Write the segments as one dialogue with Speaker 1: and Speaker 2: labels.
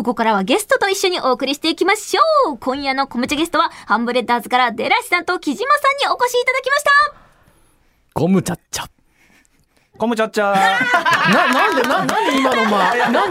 Speaker 1: こからはゲストと一緒にお送りしていきましょう。今夜のコムチャゲストはハンブレッダーズからデラシさんと木島さんにお越しいただきました。
Speaker 2: コムチャッチャ
Speaker 3: コムチャッチャ
Speaker 2: 何今の何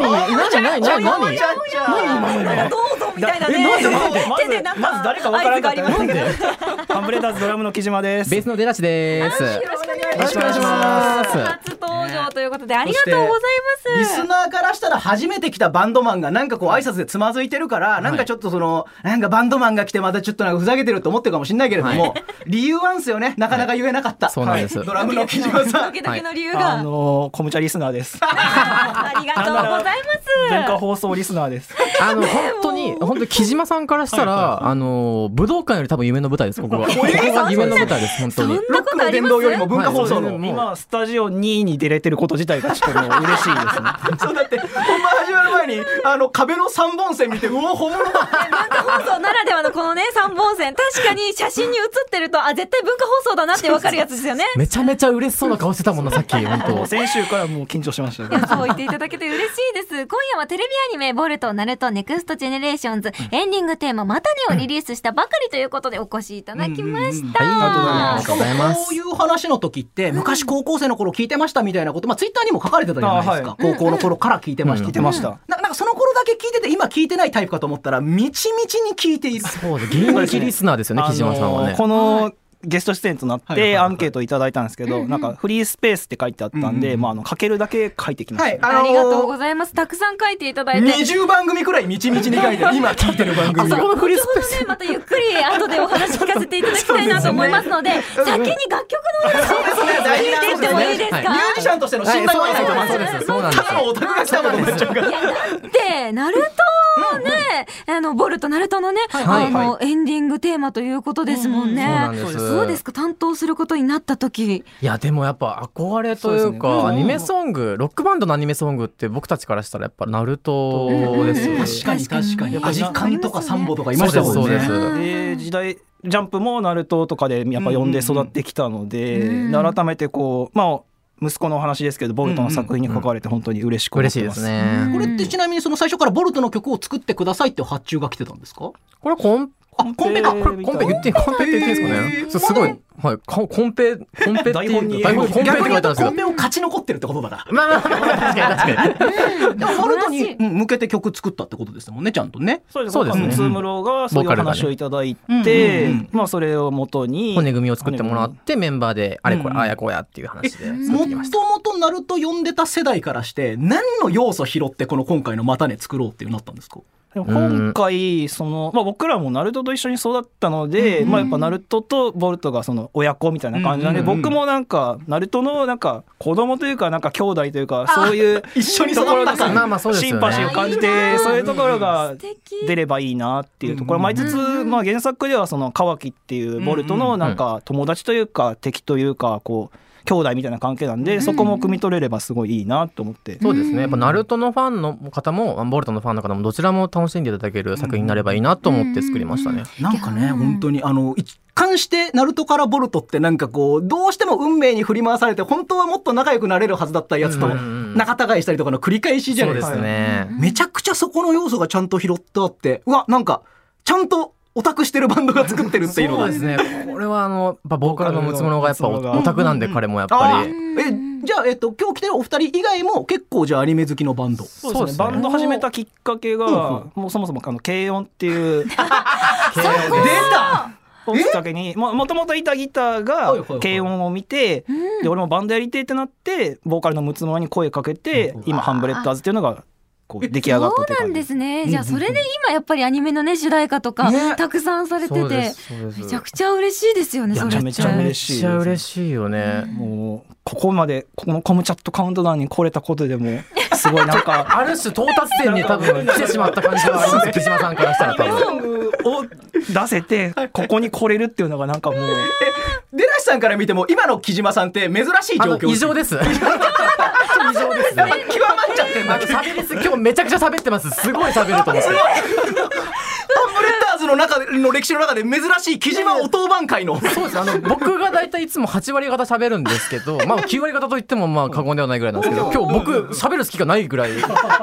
Speaker 4: どうぞみたいなね。手でなんか
Speaker 3: まず誰か分からなかった
Speaker 4: 合図がありました
Speaker 3: ハンブレッダーズドラムの木島です。
Speaker 2: ベースのデラシです。
Speaker 4: よろしくお
Speaker 2: 願いします。
Speaker 4: 初登場ということでありがとうございます。
Speaker 5: リスナーからしたら初めて来たバンドマンがなんかこう挨拶でつまずいてるから、なんかちょっとそのなんかバンドマンが来てまたちょっとなんかふざけてると思ってるかもしれないけれども、理由なんですよね。なかなか言えなかった。
Speaker 2: そうなんです。
Speaker 5: ドラムの木島さん。
Speaker 4: ドキドキの理由が。
Speaker 3: コムチャリスナーです。
Speaker 4: ありがとうございます。
Speaker 3: 前回放送リスナーです。
Speaker 2: 本当に木島さんからしたら武道館より多分夢の舞台です。ここが夢の舞台です。本当に
Speaker 5: ロックの殿堂よりも文化放送の、
Speaker 3: 今スタジオ2に出れてること自体がちょっともう嬉しいですね。
Speaker 5: そうだって本番始まる前に壁の3本線見て、うわ本物だ。
Speaker 4: 文化放送ならではのこのね3本線、確かに写真に写ってると絶対文化放送だなって分かるやつですよね。
Speaker 2: めちゃめちゃ嬉しそうな顔してたもんなさっき。本当
Speaker 3: 先週からもう緊張しましたね。
Speaker 4: そう言っていただけて嬉しいです。今夜はテレビアニメボルト、ナルト、ネクストジェネレーションズエンディングテーマまたねをリリースしたばかりということでお越しいただきました。
Speaker 2: ありがとうございます。
Speaker 5: こういう話の時って昔高校生の頃聞いてましたみたいなこと、ツイッターにも書かれてたじゃないですか。高校の頃から聞いてました。
Speaker 3: 聞いてました。
Speaker 5: なんかその頃だけ聞いてて今聞いてないタイプかと思ったらみちみちに聞いている。
Speaker 2: そうです。現役リスナーですよね、木島さんはね。
Speaker 3: このゲスト出演となってアンケートいただいたんですけど、なんかフリースペースって書いてあったんで、書けるだけ書いてきました。
Speaker 4: ありがとうございます。たくさん書いていただいて
Speaker 5: 20番組くらいみちみちに書いて今聞いてる番組が。
Speaker 2: そこのフリースペース
Speaker 4: またゆっくり後でお話聞かせていただきたいなと思いますので、先に楽曲の話を聞いていってもいいですか。
Speaker 5: ミュージシャンとしての信頼はないと思います。
Speaker 2: そうなんです。
Speaker 5: ただのオタクが来たことになっちゃうから。
Speaker 4: いやだってナルトね、ボルトナルトのね、エンディングテーマということですもんね。そうですか。担当することになった時、
Speaker 2: いやでもやっぱ憧れというか、アニメソング、ロックバンドのアニメソングって僕たちからしたらやっぱナルトですよね。
Speaker 5: 確かにアジカンとかサンボとかいましたもんね。
Speaker 2: そうです。
Speaker 3: 時代ジャンプもナルトとかでやっぱ読んで育ってきたので、改めてこう息子のお話ですけどボルトの作品に関われて本当に嬉しく思ってます。
Speaker 2: 嬉しいですね。
Speaker 5: これってちなみにその最初からボルトの曲を作ってくださいって発注が来てたんですか。
Speaker 2: これコンペか。これコンペ言っていいんですかね。すごい。はい。コンペっていう
Speaker 3: 台本に
Speaker 2: コンペって書いてあるんですけど。
Speaker 5: コンペを勝ち残ってるってことだから。
Speaker 2: まあ確かに。
Speaker 5: でもボルトに向けて曲作ったってことですもんね、ちゃんとね。
Speaker 3: そうですね。ツームロがそういう話をいただいて、それを元に
Speaker 2: 骨組みを作ってもらってメンバーであれこれあやこやっていう話で作ってきました。
Speaker 5: もともとナルト読んでた世代からして何の要素拾ってこの今回のまたね作ろうっていうなったんですか。
Speaker 3: 今回僕らもナルトと一緒に育ったので、やっぱナルトとボルトがその親子みたいな感じなんで、僕もなんかナルトのなんか子供というかなんか兄弟というかそういう
Speaker 5: 一緒に育った
Speaker 3: シンパシーを感じて、そういうところが出ればいいなっていうところもありつつ、原作ではその川木っていうボルトのなんか友達というか敵というかこう兄弟みたいな関係なんで、そこも汲み取れればすごいいいなと思って。
Speaker 2: そうですね。やっぱナルトのファンの方もボルトのファンの方もどちらも楽しんでいただける作品になればいいなと思って作りましたね。
Speaker 5: なんかね本当に一貫してナルトからボルトってなんかこうどうしても運命に振り回されて本当はもっと仲良くなれるはずだったやつと仲違いしたりとかの繰り返しじゃないですか。
Speaker 2: そうですね。
Speaker 5: めちゃくちゃそこの要素がちゃんと拾ってあって、うわなんかちゃんとオタクしてるバンドが作ってるっていうのが。
Speaker 2: そうですね。これはボーカルのムツムロがやっぱオタクなんで、彼もやっぱり。
Speaker 5: じゃあ今日来てるお二人以外も結構じゃあアニメ好きのバンド。
Speaker 3: そうですね。バンド始めたきっかけがもうそもそも軽音っていう出たをきっかけに、もともといたギターが軽音を見て、で俺もバンドやりてえってなってボーカルのムツムロに声かけて、今ハンブレッダーズっていうのがこう出来上がったっていう
Speaker 4: そうなんですね。じゃあそれで今やっぱりアニメのね主題歌とかたくさんされてて、めちゃくちゃ嬉しいですよね。それ
Speaker 3: めちゃめちゃ嬉しい。
Speaker 2: めちゃ嬉しいよね。
Speaker 3: もうここまでこのコムチャットカウントダウンに来れたことでもすごいなんか
Speaker 2: ある種到達点に多分来てしまった感じがあります。木島さんからしたら多分
Speaker 3: ソングを出せてここに来れるっていうのがなんかもう
Speaker 5: デラシさんから見ても今の木島さんって珍しい状況。
Speaker 2: 異常です。異常ですね。
Speaker 5: 極まっちゃってんだ。
Speaker 2: 喋りすぎ、今日めちゃくちゃ喋ってます。すごい喋ると思って。
Speaker 5: ハンブレッダーズの中の歴史の中で珍しい木島お当番会の。
Speaker 2: そうです。僕がだいたいいつも8割方喋るんですけど、9割方といっても過言ではないぐらいなんですけど、今日僕喋る隙がないぐらい。
Speaker 3: カ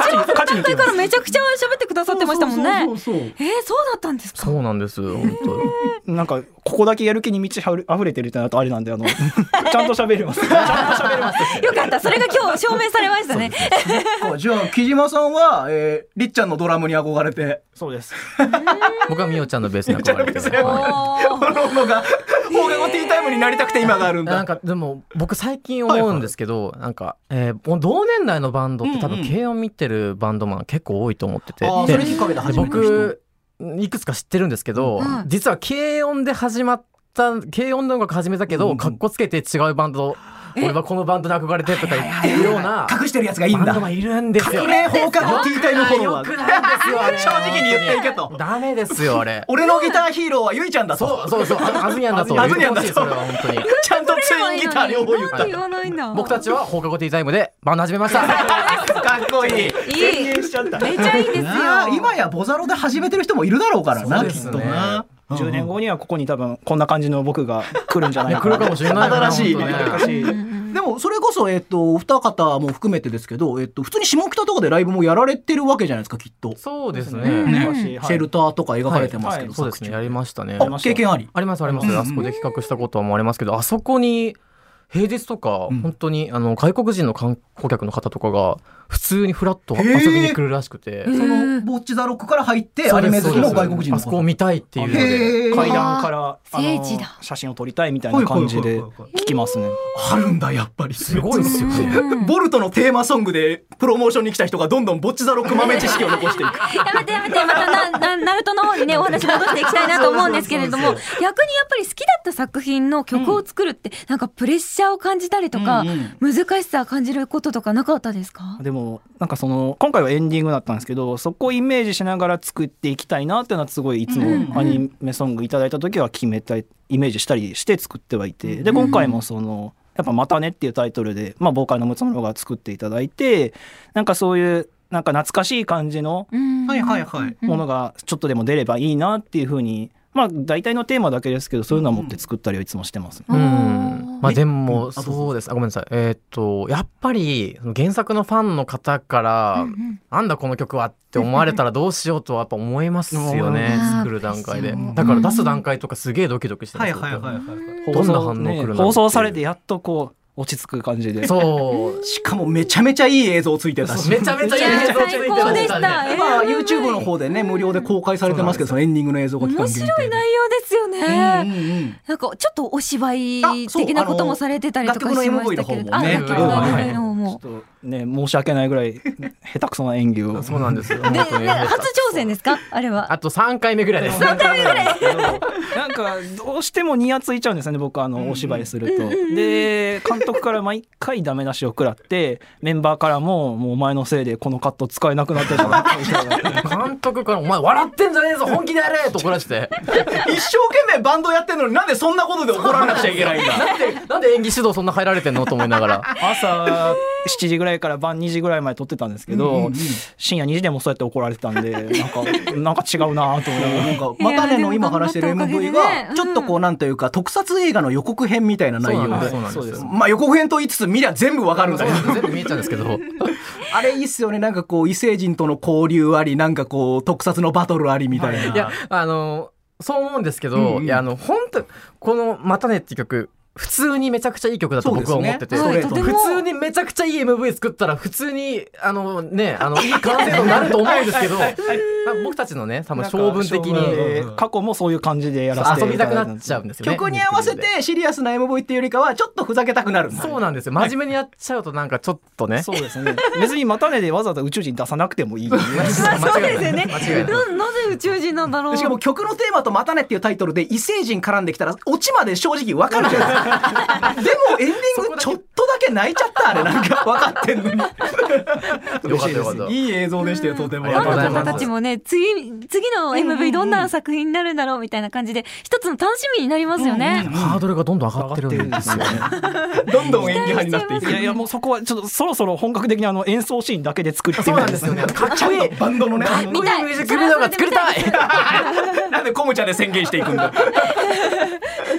Speaker 3: 勝ちに
Speaker 4: 前からめちゃくちゃ喋ってくださってましたもんね。そうだったんですか。
Speaker 2: そうなんです本当。
Speaker 3: なんかここだけやる気に満ち溢れてるってなとあれなんでちゃんと喋れます。ちゃんと喋れます。
Speaker 4: よかった、それが今日証明されましたね。
Speaker 5: じゃあ木島さんは、りっちゃんのドラムに憧れて。
Speaker 3: そうです。
Speaker 2: 僕はみおちゃんのベースに憧れて。
Speaker 5: 放課後ティータイムになりたくて今があるんだ。
Speaker 2: なんかでも僕最近思うんですけど、なんか、同年代のバンドって多分軽音見てるバンドマン結構多いと思ってて、
Speaker 5: それきっかけで始めた人。
Speaker 2: 僕いくつか知ってるんですけど、実は軽音で始まった軽音の音楽始めたけど、かっこつけて違うバンド、俺はこのバンドに憧れてとか言ってるような
Speaker 5: 隠してるやつがいいんだ。
Speaker 2: バンドマンいるんですよ。
Speaker 5: 革命放課後ティータイムフォロワー。
Speaker 2: よくないですよあれ。
Speaker 5: 正直に言っていけと。
Speaker 2: ダメですよあれ。
Speaker 5: 俺のギターヒーローはゆいちゃんだと。
Speaker 2: そうあずにゃんだと言ってほしい。それは本当に
Speaker 5: ちゃんとツインギター両方言った。
Speaker 4: 言わないんだ。
Speaker 2: 僕たちは放課後ティータイムでバンド始めました。
Speaker 5: かっこいい。
Speaker 3: 宣言しちゃった。
Speaker 4: めちゃいいですよ。
Speaker 5: 今やボザロで始めてる人もいるだろうからな、きっとな。
Speaker 3: 10年後にはここに多分こんな感じの僕が来るんじゃないか
Speaker 2: 来るかもしれない。
Speaker 5: 新しい。でもそれこそお二方も含めてですけど、普通に下北とかでライブもやられてるわけじゃないですか、きっと。
Speaker 2: そうですね。
Speaker 5: シェルターとか描かれてますけど、
Speaker 2: そうですね、やりましたね。
Speaker 5: 経験あり。
Speaker 2: あります。あそこで企画したこともありますけど、あそこに平日とか本当に外国人の観光客の方とかが普通にフラッと遊びに来るらしくて、
Speaker 5: そのボッチザロックから入ってアニメ好きの外国人の
Speaker 2: あそこを見たいっていうので
Speaker 3: 階段から
Speaker 4: 聖地だ
Speaker 3: 写真を撮りたいみたいな感じで聞きますね。
Speaker 5: あるんだやっぱり。
Speaker 2: すごいですよね。
Speaker 5: ボルトのテーマソングでプロモーションに来た人がどんどんボッチザロック豆知識を残していく。
Speaker 4: やめてまたナルトの方にねお話戻していきたいなと思うんですけれども、逆にやっぱり好きだった作品の曲を作るってなんかプレッシャーを感じたりとか、難しさを感じることとかなかったですか？
Speaker 3: でもなんか今回はエンディングだったんですけど、そこをイメージしながら作っていきたいなっていうのはすごいいつもアニメソングいただいた時は決めたいイメージしたりして作ってはいて、で今回もやっぱまたねっていうタイトルで、ボーカルのムツムロが作っていただいて、なんかそういうなんか懐かしい感じのものがちょっとでも出ればいいなっていう風に、大体のテーマだけですけどそういうのを持って作ったりはいつもしてます、
Speaker 2: でもそうです。ごめんなさい。やっぱり原作のファンの方からなんだこの曲はって思われたらどうしようとはやっぱ思いますよね。作る段階で。だから出す段階とかすげえドキドキしてます。どんな反応来るの？
Speaker 3: 放送されてやっとこう落ち着く感じで。
Speaker 5: そう。しかもめちゃめちゃいい映像ついてたし。
Speaker 2: めちゃめちゃいい映像ついてましたね。
Speaker 5: YouTube の方でね無料で公開されてますけど、そのエンディングの映像が期間限定で。
Speaker 4: 面白い内容ですよね。なんかちょっとお芝居的なこともされてたりとかしましたけれど。楽曲の MV の方も。
Speaker 3: ね、申し訳ないぐらい下手くそな演技を。
Speaker 2: そうなんですよ。
Speaker 4: 初挑戦ですかあれは？
Speaker 2: あと3回目ぐらいです。
Speaker 4: 3回目ぐらい。
Speaker 3: なんかどうしてもニヤついちゃうんですよね、僕お芝居すると。で監督から毎回ダメ出しを食らって、メンバーからもうお前のせいでこのカット使えなくなったじゃん。
Speaker 2: 監督からお前笑ってんじゃねえぞ本気でやれと怒らせて、
Speaker 5: 一生懸命バンドやってんのになんでそんなことで怒らなくちゃいけないんだ。
Speaker 2: なんで演技指導そんな入られてんのと思いながら、
Speaker 3: 朝7時ぐらいから晩2時ぐらいまで撮ってたんですけど、深夜2時でもそうやって怒られてたんで、なんか違うなと思いながら。
Speaker 5: またねの今話してる MV がちょっとこうなんというか特撮映画の予告編みたいな内容で、予告編と言いつつ見りゃ全部わかるんだけど、
Speaker 2: 全部見えちゃうんですけど、
Speaker 5: あれいいっすよね。なんかこう異星人との交流あり、なんかこう特撮のバトルありみたいな。
Speaker 2: いやそう思うんですけど、いや本当このまたねっていう曲普通にめちゃくちゃいい曲だと僕は思ってて、普通にめちゃくちゃいい MV 作ったら普通にいい完成度になると思うんですけど、僕たちのね多分性分的に
Speaker 3: 過去もそういう感じでやらせて
Speaker 2: 遊びたくなっちゃうんですよね。
Speaker 5: 曲に合わせてシリアスな MV っていうよりかはちょっとふざけたくなるんだ。
Speaker 2: そうなんですよ。真面目にやっちゃうとなんかちょっとね。
Speaker 3: そうですね。別にまたねでわざわざ宇宙人出さなくてもいい。そう
Speaker 4: ですよね。なぜ宇宙人なんだろう。
Speaker 5: しかも曲のテーマとまたねっていうタイトルで異星人絡んできたらオチまで正直わかるじゃないですか。でもエンディングちょっとだけ泣いちゃった。あれなんか分かってんのに。
Speaker 2: よかったよかった。
Speaker 5: いい映像でしたよ。とても。
Speaker 4: ファンの方たちもね次の MV どんな作品になるんだろうみたいな感じで一つの楽しみになりますよね。
Speaker 2: ハードルがどんどん上がってるんですよね。
Speaker 5: どんどん演技派になっていく。
Speaker 3: いやもうそこはちょっとそろそろ本格的に演奏シーンだけで作ってみたいですよね。
Speaker 2: かっこいい
Speaker 5: バンドのね
Speaker 4: 見たい
Speaker 2: ミュージックビデオが作りたい。
Speaker 5: なんでコムチャで宣言していくんだ。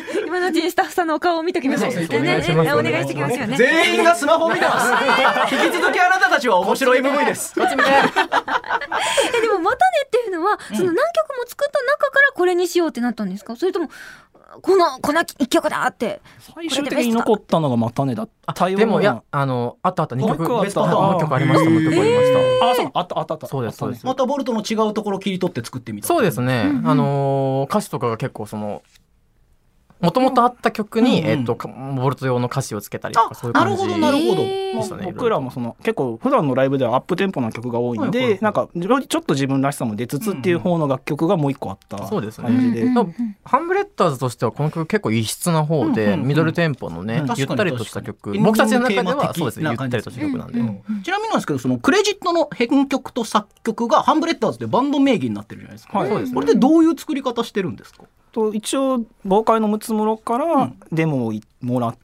Speaker 4: 今のうちにスタッフさんのお顔を見ときましょう。
Speaker 2: お願いします
Speaker 4: お願いしてきますよね。
Speaker 5: 全員がスマホを見てます引き続きあなたたちは面白い MV です
Speaker 4: でもまたねっていうのは、その何曲も作った中からこれにしようってなったんですか？それともこの一曲だって
Speaker 3: 最終的に残ったのがまたねだった。
Speaker 2: でもいやあった2曲
Speaker 3: もう一個
Speaker 2: ありましたもう一曲ありました。
Speaker 3: そうあった
Speaker 2: そうですそうです。
Speaker 5: またボルトの違うところを切り取って作ってみた。
Speaker 2: そうですね、歌詞とかが結構そのもともとあった曲に、ボルト用の歌詞をつけたりとかそういう感じ
Speaker 5: なるほど
Speaker 2: でしたね。
Speaker 3: 僕らもその結構普段のライブではアップテンポな曲が多いんで、なんかちょっと自分らしさも出つつっていう方の楽曲がもう一個あった感じで、
Speaker 2: ハンブレッダーズとしてはこの曲結構異質な方で、ミドルテンポのね、ゆったりとした曲、僕たちの中ではそうですね、ゆったりとした曲なんで、
Speaker 5: ちなみになんですけど、そのクレジットの編曲と作曲がハンブレッダーズでバンド名義になってるじゃないですか。
Speaker 2: そうですね。
Speaker 5: これでどういう作り方してるんですか？
Speaker 3: 一応ボーカルのムツムロからデモをもらって、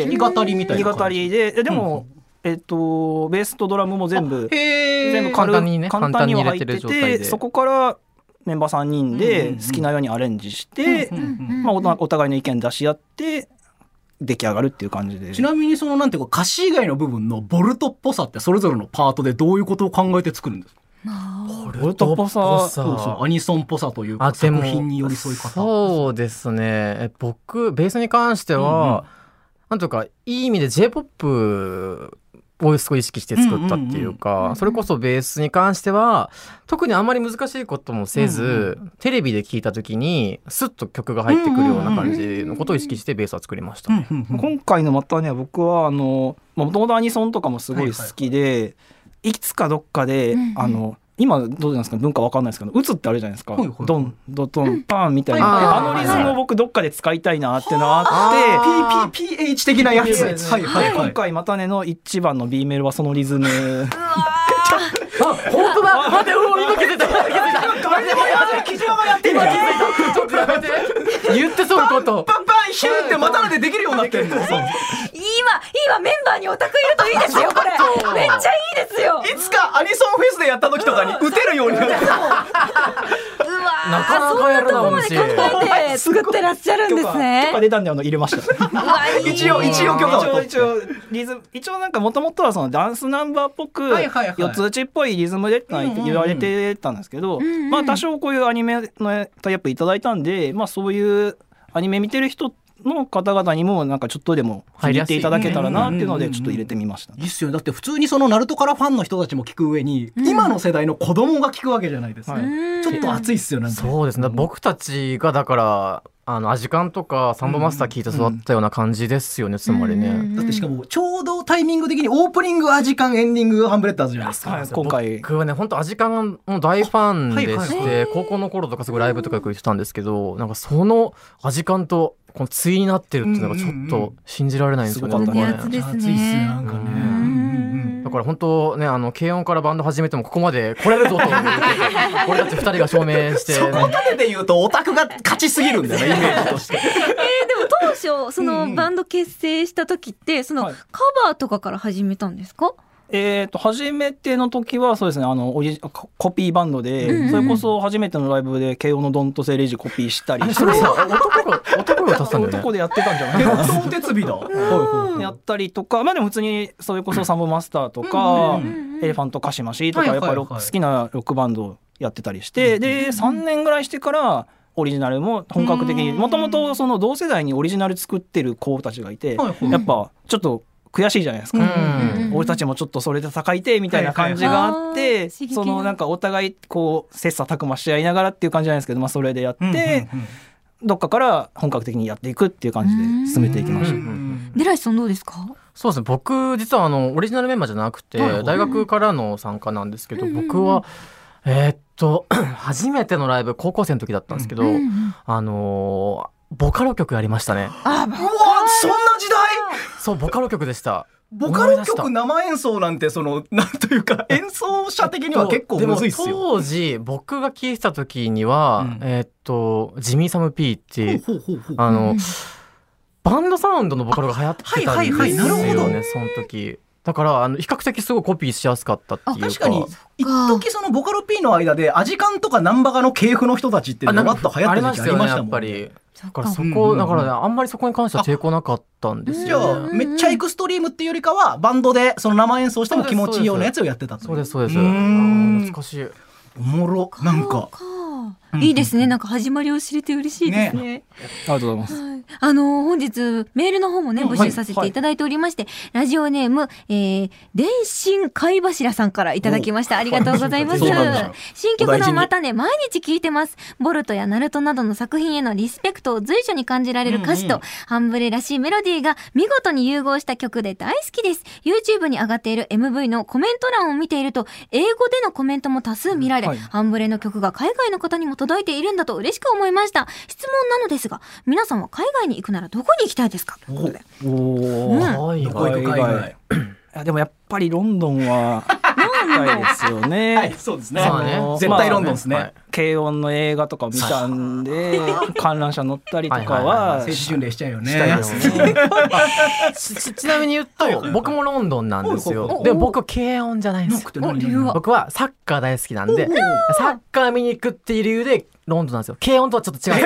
Speaker 5: 弾き語りみたいな
Speaker 3: 弾き語りで、でもベースとドラムも全部
Speaker 2: 簡単に
Speaker 3: は入ってて、そこからメンバー3人で好きなようにアレンジして、お互いの意見出し合って出来上がるっていう感じで。
Speaker 5: ちなみにそのなんていうか歌詞以外の部分のボルトっぽさってそれぞれのパートでどういうことを考えて作るんですか？
Speaker 3: ボルトっぽさ、
Speaker 5: アニソンっぽさというか作品に寄り添い方。
Speaker 2: そうですね。僕ベースに関しては、なんというかいい意味で J-POP をすごい意識して作ったっていうか、それこそベースに関しては特にあんまり難しいこともせず、テレビで聴いた時にスッと曲が入ってくるような感じのことを意識してベースは作りました。
Speaker 3: 今回のまたね、僕はもともとアニソンとかもすごい好きで、いつかどっかで今どうなんですか、文化わかんないですけど、打つってあるじゃないですか、ドンドトンパンみたいな、あのリズムを僕どっかで使いたいなっていうのがあって、
Speaker 5: PPPH 的なやつ。
Speaker 3: 今回またねの1番の B メロはそのリズム。
Speaker 2: 本当だ。待て、今気づいた。
Speaker 5: 木島がやってる。
Speaker 2: 今気づいた。ちょっとやめて。言ってそうこと。
Speaker 5: パンパンヒューってまたでできるようになってるんです。
Speaker 4: 今メンバーにオタクいるといいですよ。これめっちゃいいですよ。
Speaker 5: いつかアニソンフェスでやった時とかに打てるようになる。
Speaker 2: なかなかやるな。
Speaker 4: そんなとこまで考えて作ってらっしゃるんですね。
Speaker 3: 許可出たんで入れました。
Speaker 5: 一応許可を
Speaker 3: 一応なんかもともとはそのダンスナンバーっぽく四つ打ちっぽいリズムでって言われてたんですけど、まあ多少こういうアニメのタイアップいただいたんで、まあそういうアニメ見てる人の方々にもなんかちょっとでも入れていただけたらなっていうのでちょっと入れてみました。
Speaker 5: いいっすよ。だって普通にそのナルトからファンの人たちも聞く上に、今の世代の子供が聞くわけじゃないですか。ちょっと熱いっすよ。なんか
Speaker 2: そうですね。僕たちがだからアジカンとかサンボマスター聞いて育ったような感じですよね、つまりね。
Speaker 5: だってしかもちょうどタイミング的にオープニングアジカン、エンディングハンブレッダーズじゃないですか。
Speaker 3: 今回
Speaker 2: 僕はね本当アジカンの大ファンでして、高校の頃とかすごいライブとかよく行ってたんですけど、なんかそのアジカンとこの対になってるっていうのがちょっと信じられないんですよね。
Speaker 4: 熱ですね。
Speaker 5: なんかね。
Speaker 2: だから本当ね、軽音からバンド始めてもここまで来れるぞと俺たち2人が証明して、
Speaker 5: そこまでで言うとオタクが勝ちすぎるんだよね、イメージとして。
Speaker 4: でも当初そのバンド結成した時ってそのカバーとかから始めたんですか？
Speaker 3: 初めての時はそうですね、コピーバンドで、それこそ初めてのライブで慶応のドンとセレジコピーしたりして、
Speaker 2: 男が歌ってたんだよね。
Speaker 3: 男でやってたんじゃないかな。
Speaker 5: お手つびだ。
Speaker 3: やったりとか、まあでも普通にそれこそサンボマスターとかエレファントカシマシとかやっぱり好きなロックバンドやってたりして、で3年ぐらいしてからオリジナルも本格的に、もともとその同世代にオリジナル作ってる子たちがいて、やっぱちょっと悔しいじゃないですか。俺たちもちょっとそれで戦いてみたいな感じがあって、そのなんかお互いこう切磋琢磨し合いながらっていう感じじゃないですけど、まあそれでやって、どっかから本格的にやっていくっていう感じで進めていきました。
Speaker 4: デライさんどうですか？
Speaker 2: そうですね。僕実はオリジナルメンバーじゃなくて大学からの参加なんですけど、僕は初めてのライブ高校生の時だったんですけど、ボカロ曲やりましたね。
Speaker 5: うわ、そんな時代。
Speaker 2: そう、ボカロ曲でした。
Speaker 5: ボカロ曲生演奏なんてそのなんというか演奏者的には結構むずいっすよ。
Speaker 2: でも当時僕が聴いてた時には、ジミーサム P ってバンドサウンドのボカロが流行ってたんですよね、その時。 だから比較的すごいコピーしやすかったっていうか。
Speaker 5: 確かに一時そのボカロ P の間でアジカンとかナンバガの系譜の人たちってわっと流行った時期ありましたもんね。
Speaker 2: やっぱりだからそこだからね、あんまりそこに関しては抵抗なかったんですよ、ね。
Speaker 5: じゃあめっちゃエクストリームっていうよりかはバンドでその生演奏しても気持ちいいようなやつをやってた。
Speaker 2: そうですそうです。懐かしい。
Speaker 5: おもろ。なんか
Speaker 4: いいですね。なんか始まりを知れて嬉しいですね。
Speaker 3: ありがとうございます。
Speaker 4: 本日メールの方もね募集させていただいておりまして、ラジオネーム、電信貝柱さんからいただきました。ありがとうございます。新曲のまたね毎日聴いてます。ボルトやナルトなどの作品へのリスペクトを随所に感じられる歌詞と、ハンブレらしいメロディーが見事に融合した曲で大好きです。 YouTube に上がっている MV のコメント欄を見ていると英語でのコメントも多数見られ、ハンブレの曲が海外の方にも届いているんだと嬉しく思いました。質問なのですが、皆さんは海外に行くならどこに行きたいですかということで。
Speaker 5: どこ行く海外。
Speaker 3: でもやっぱりロンドンは行きたいですよね。
Speaker 5: はい、そうですね。絶対ロンドンですね。
Speaker 3: 軽音の映画とか見たんで、観覧車乗ったりとかは
Speaker 5: 聖地巡礼しちゃうよね。
Speaker 2: ちなみに言うと僕もロンドンなんですよ。でも僕は軽音じゃないんですよ。僕はサッカー大好きなんで、サッカー見に行くっていう理由でロンドンなんですよ。軽音とはちょっと違う。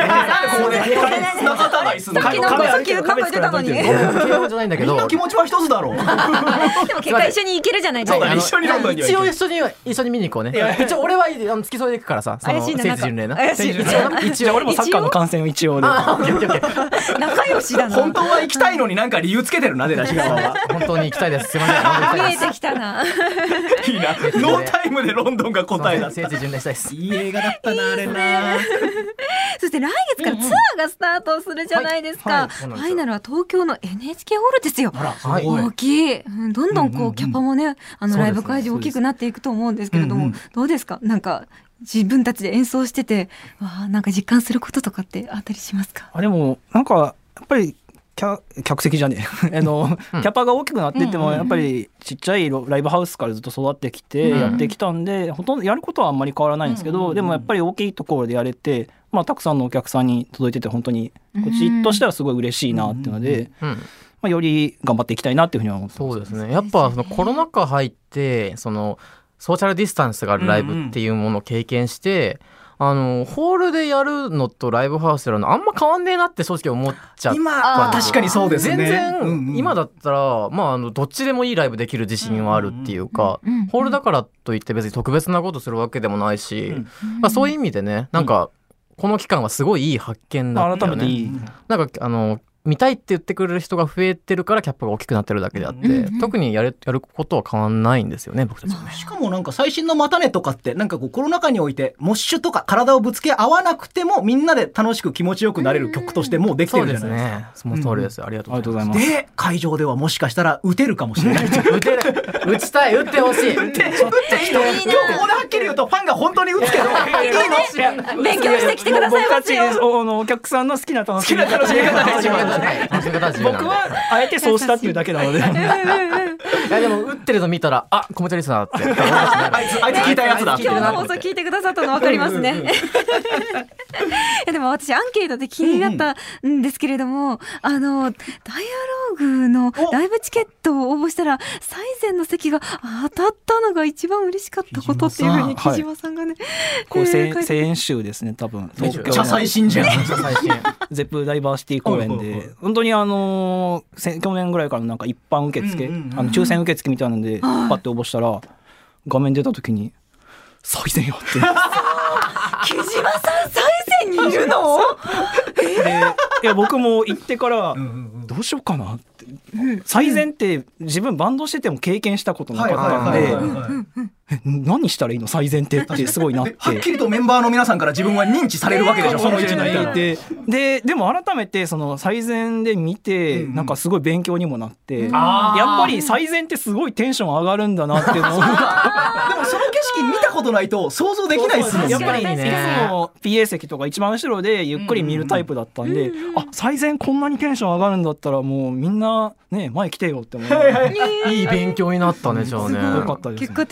Speaker 4: さっきなんか言ってたのに。
Speaker 2: 軽音じゃないんだけど。
Speaker 5: みんな気持ちは一つだろう。
Speaker 4: でも結果一緒に行けるじゃないですか。
Speaker 5: 一緒にロンドンには
Speaker 2: 一応一緒に見に行こうね。一応俺は付き添いで行くからさ。
Speaker 4: 怪しいな。
Speaker 2: 聖地巡礼な。
Speaker 3: 一応俺もサッカーの観戦を一応で。
Speaker 4: 仲良しだな。
Speaker 5: 本当は行きたいのになんか理由つけてるな、出だし側は。
Speaker 2: 本当に行きたいです。すみません。
Speaker 4: 見えてきたな。
Speaker 5: いいな。ノータイムでロンドンが答えだった。
Speaker 2: 聖地巡礼したいです。
Speaker 5: いい映画だったな、あれな。
Speaker 4: そして来月からツアーがスタートするじゃないですか。ファイナルは東京の NHK ホールですよ。大きい。どんどんこうキャパもね、ライブ会場大きくなっていくと思うんですけれども、どうですか？なんか自分たちで演奏してて、なんか実感することとかってあったりしますか？
Speaker 3: でもなんかやっぱり客席じゃねえキャパが大きくなっていってもやっぱりちっちゃいライブハウスからずっと育ってきてやってきたんで、ほとんどやることはあんまり変わらないんですけど、でもやっぱり大きいところでやれて、たくさんのお客さんに届いてて本当にこっちとしてはすごい嬉しいなっていうので、より頑張っていきたいなっていうふうには思ってます。
Speaker 2: そうですね。やっぱコロナ禍入ってソーシャルディスタンスがあるライブっていうものを経験して、ホールでやるのとライブハウスでやるのあんま変わんねえなって正直思っちゃった。
Speaker 5: 今は確かにそうですね。
Speaker 2: 全然、今だったらどっちでもいいライブできる自信はあるっていうか、ホールだからといって別に特別なことするわけでもないし、そういう意味でね、なんかこの期間はすごいいい発見だったよね。
Speaker 3: 改めていい。
Speaker 2: なんか見たいって言ってくれる人が増えてるからキャップが大きくなってるだけであって、特にやることは変わんないんですよね、僕たちはね。
Speaker 5: しかもなんか最新のマタネとかってなんかこうコロナ禍においてモッシュとか体をぶつけ合わなくてもみんなで楽しく気持ちよくなれる曲としてもうできてるじゃないですか。
Speaker 2: そうですね。その通りです。ありがとうございます。
Speaker 5: で会場ではもしかしたら打てるかもしれない。
Speaker 2: 打てる。打ちたい。打ってほしい。
Speaker 5: 打っていいの。今日ここではっきり言うとファンが本当に打つけどいい
Speaker 4: の。勉強してきてくださいますよ。
Speaker 3: 僕たちお客さんの好きな楽しみ方で僕はあえてそうしたっていうだけなので。い
Speaker 2: やでも打ってるの見たらコメントリスナーって
Speaker 5: あいつ聞いたやつだ。
Speaker 4: 今日の放送聞いてくださったの分かりますね。でも私アンケートで気になったんですけれども、ダイアローグのライブチケットを応募したら最前の席が当たったのが一番嬉しかったことっていうふうに木島さんがね、
Speaker 3: 1000円集ですね、多分東京
Speaker 5: 茶最新じゃん。
Speaker 3: ゼップダイバーシティ公演で本当に去年ぐらいからなんか一般受付、抽選受付みたいなのでパッて応募したら画面出た時に最前よって
Speaker 4: 木島さん最前にいるの？
Speaker 3: いや僕も行ってからどうしようかなって、最前って自分バンドしてても経験したことなかったんで、何したらいいの最前ってってすごいなって、
Speaker 5: はっきりとメンバーの皆ささんから自分は認知されるわけでしょ、その位置にいて。
Speaker 3: でも改めてその最前で見てなんかすごい勉強にもなって、やっぱり最前ってすごいテンション上がるんだなっていうのをでも
Speaker 5: その景色見たことないと想像できないですもんね。
Speaker 3: やっぱりいつも PA 席とか一番後ろでゆっくり見るタイプだったんで、最前こんなにテンション上がるんだったらもうみんなね前来てよって思う。
Speaker 2: いい勉強になったね、じゃあね。
Speaker 3: よかったですね。
Speaker 4: 結果的にね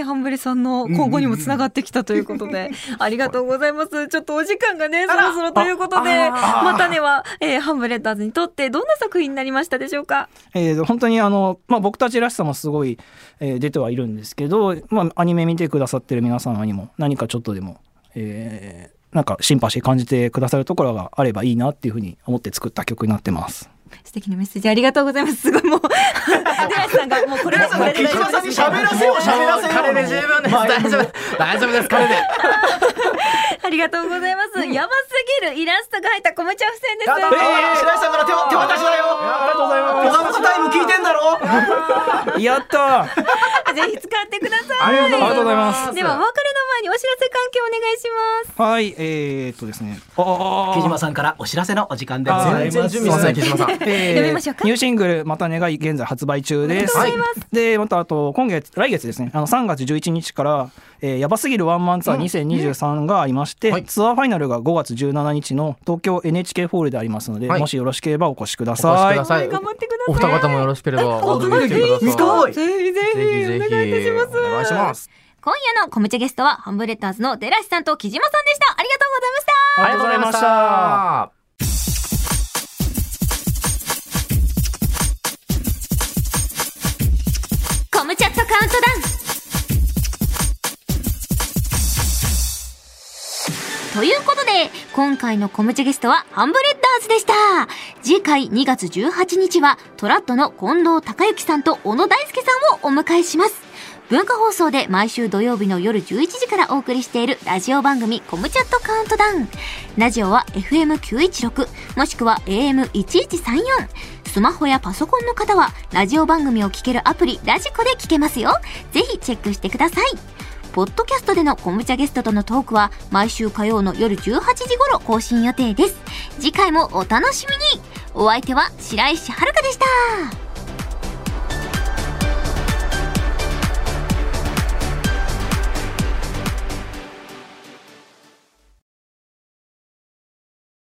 Speaker 4: ハンブレさんの今後にもつながってきたということで、ありがとうございます。ちょっとお時間がね、そろそろということで、またねは、ハンブレッダーズにとってどんな作品になりましたでしょうか？
Speaker 3: 本当に僕たちらしさもすごい、出てはいるんですけど、アニメ見てくださってる皆様にも何かちょっとでも、なんかシンパシー感じてくださるところがあればいいなっていうふうに思って作った曲になってます。
Speaker 4: 素敵なメッセージありがとうございます。すごいもうデラシさんがもうこれで
Speaker 5: 木島さんに喋らせよう
Speaker 2: 彼で十分です。大丈夫です彼で。
Speaker 4: ありがとうございます。やばすぎるイラストが入ったコムチャ付箋です。
Speaker 5: 白石さんから手渡しだよ。
Speaker 3: ありがとうございます。
Speaker 5: ポカポカタイム聞いてんだろ。
Speaker 3: やった
Speaker 4: ぜひ使ってください。
Speaker 3: ありがとうございます。
Speaker 4: ではお別れの前にお知らせ関係お願いします。
Speaker 3: はい、ですね。
Speaker 5: 木島さんからお知らせのお時間でございます。
Speaker 2: 全然準備してない木島さん。
Speaker 4: 読みましょうか。
Speaker 3: ニューシングルまたねが現在発売中です。でまたあと来月ですね、3月11日からやばすぎるワンマンツアー2023がありまして、ツアーファイナルが5月17日の東京 NHK ホールでありますので、もしよろしければお越しください。
Speaker 4: 頑張ってください。
Speaker 2: お二方もよろしければ
Speaker 4: ぜひぜひお願いいたします。
Speaker 2: お願いします。
Speaker 1: 今夜のコムチャゲストはハンブレッダーズのデラシさんと木島さんでした。ありがとうございました。
Speaker 3: ありがとうございました。
Speaker 1: コムチャットカウントダウンということで、今回のコムチャゲストはハンブレッダーズでした。次回2月18日はトラッドの近藤孝之さんと小野大輔さんをお迎えします。文化放送で毎週土曜日の夜11時からお送りしているラジオ番組コムチャットカウントダウン。ラジオは FM916 もしくは AM1134。スマホやパソコンの方はラジオ番組を聞けるアプリラジコで聞けますよ。ぜひチェックしてください。ポッドキャストでのコムチャゲストとのトークは毎週火曜の夜18時頃更新予定です。次回もお楽しみに。お相手は白石遥でした。